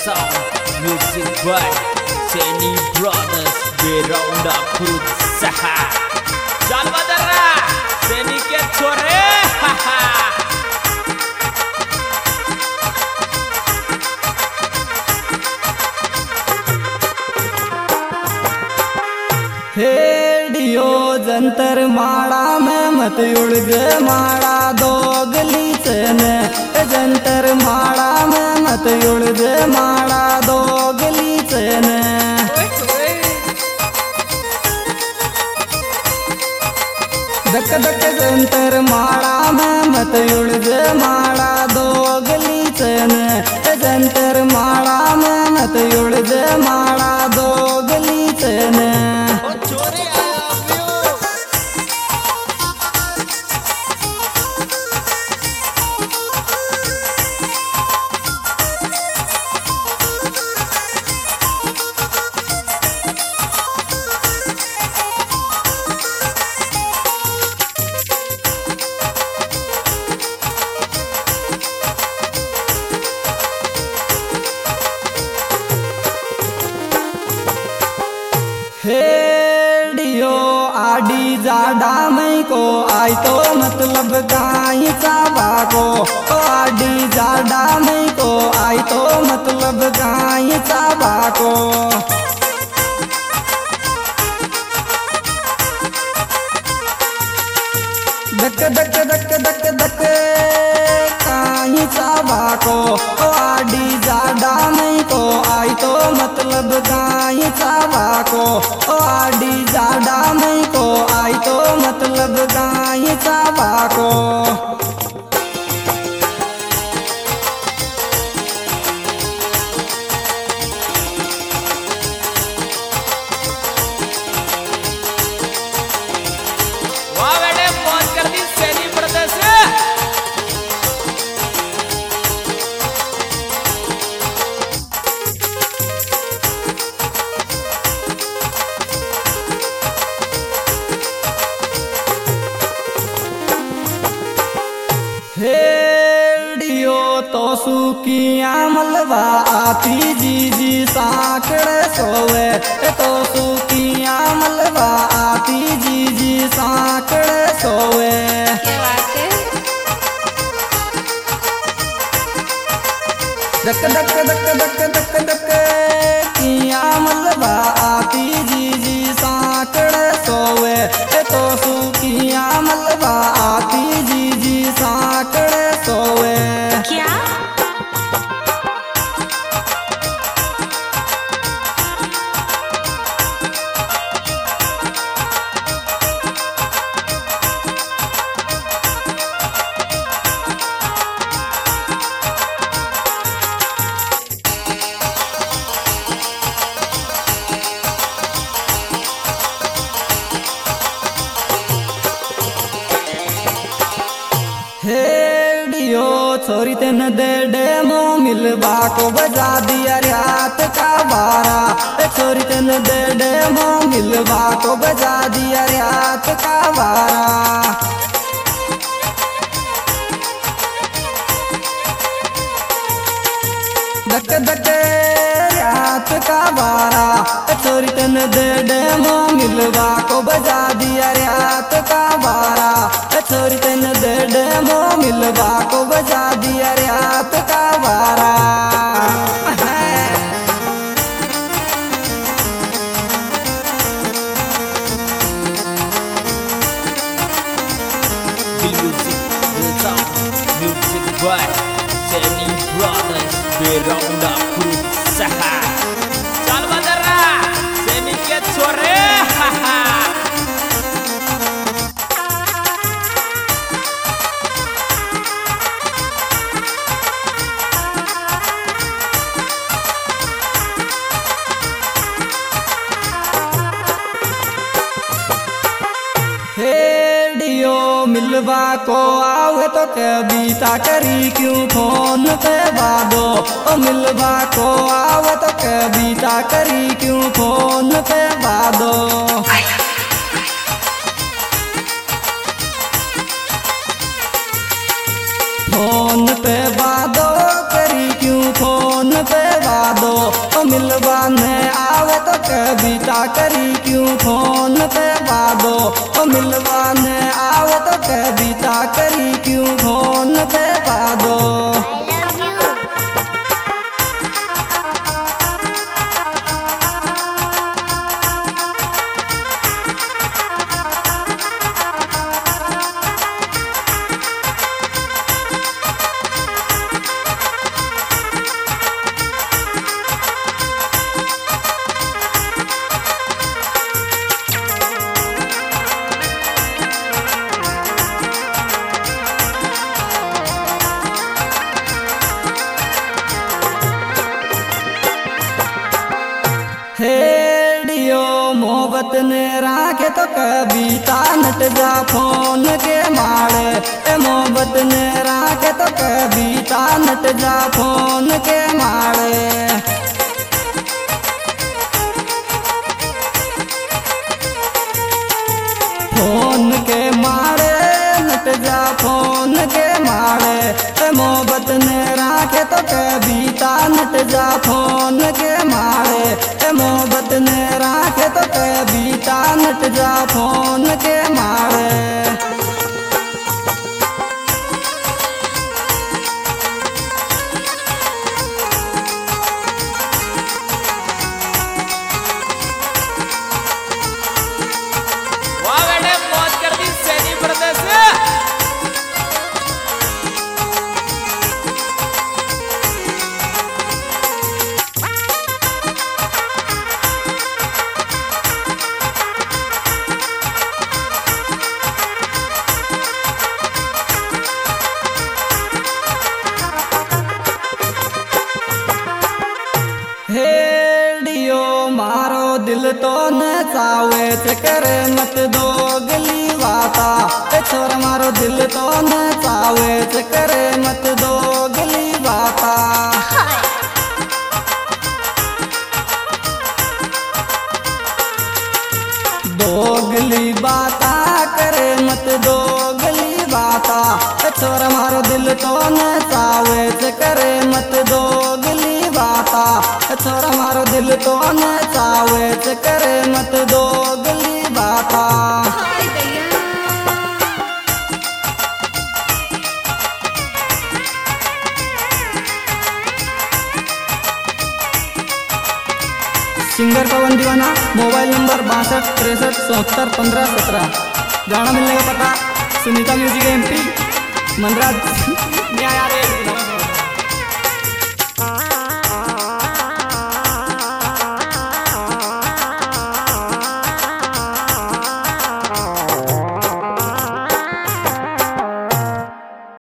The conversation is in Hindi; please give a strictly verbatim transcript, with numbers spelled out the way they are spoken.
sound, music by Seni Brothers beronda berusaha. Chal badara, Seni ke chore, haha. हेडियो Jantar माड़ा में मत उड़ माड़ा दोगली चने जंतर माड़ा में मत उड़ माड़ा दोगली चने धक धक जंतर माड़ा में मत उड़ माड़ा दोगली चने जंतर माड़ा में मत उड़ माड़ा दोगली चने हेडियो आडी जाडा मई को आई तो मतलब गाय चाबा को आडी जाडा मई को आई तो मतलब गाय चाबा को धक धक धक धक धक काई चाबा को आडी जाडा मई को आई तो मतलब गाय चाबा को आडी जाडा मई को आई तो मतलब गाय चाबा को हेडियो तो सुकिया मलबा आती जी जी साकड़े सोवे तो सुकिया मलबा आती जी जी साकड़े सोवे धक धक धक धक धक धक किया मलबा आती जी जी साकड़े सोवे तो सुकिया मलबा आती जी जी साकड़े सोवे क्या हेडियो छोरी तेन दे डेमो मिलबा को बजा दिया रात का बारा छोरी तेन दे डेमो मिलबा को बजा दिया रात का बारा धक धक रात का बारा छोरी तेन दे डेमो मिलबा को बजा दिया रात का बारा छोरी तेन दे डेमो मिलबा को बजा दिया रात का बारा Music, the sound, music by Seni Brothers beronda berusaha. Chal badara, Seni ke chore, haha. हेडियो मिलबा को आवे तो कविता करी क्यों फोन पे बादो ओ मिलबा को आवे तो कविता करी क्यों फोन पे बादो फोन पे बादो करी क्यों फोन पे बादो कविता करी क्यों फोन पे बादो ओ मिलवाने आओ तो कविता करी क्यों फोन पे बादो। हेडियो मोहब्बत ने राखे तो कविता नट जा फोन के मारे ए मोहब्बत ने राखे तो कविता नट जा फोन के मारे। फोन के मारे नट जा फोन के मारे ए मोहब्बत ने राखे तो कविता नट जा फोन के मारे ए मोहब्बत ने राखे तो कविता नट जा फोन के मारे। हेडियो मारो दिल तो न चावे चकरे मत दो गली वाता ए छोरा मारो दिल तो न चावे चकरे मत दो गली वाता। दोगली बाता करे मत दोगली बाता ए छोरा मारो दिल तो न चावे चकरे मत दोगली बाता ए छोरा मारो दिल तो न चावे चकरे मत दोगली बाता। सिंगर पवन दीवाना मोबाइल नंबर बासठ तिरसठ चौहत्तर पंद्रह सत्रह। गाना मिलने का पता Sunita music M P Manraj न्यायालय।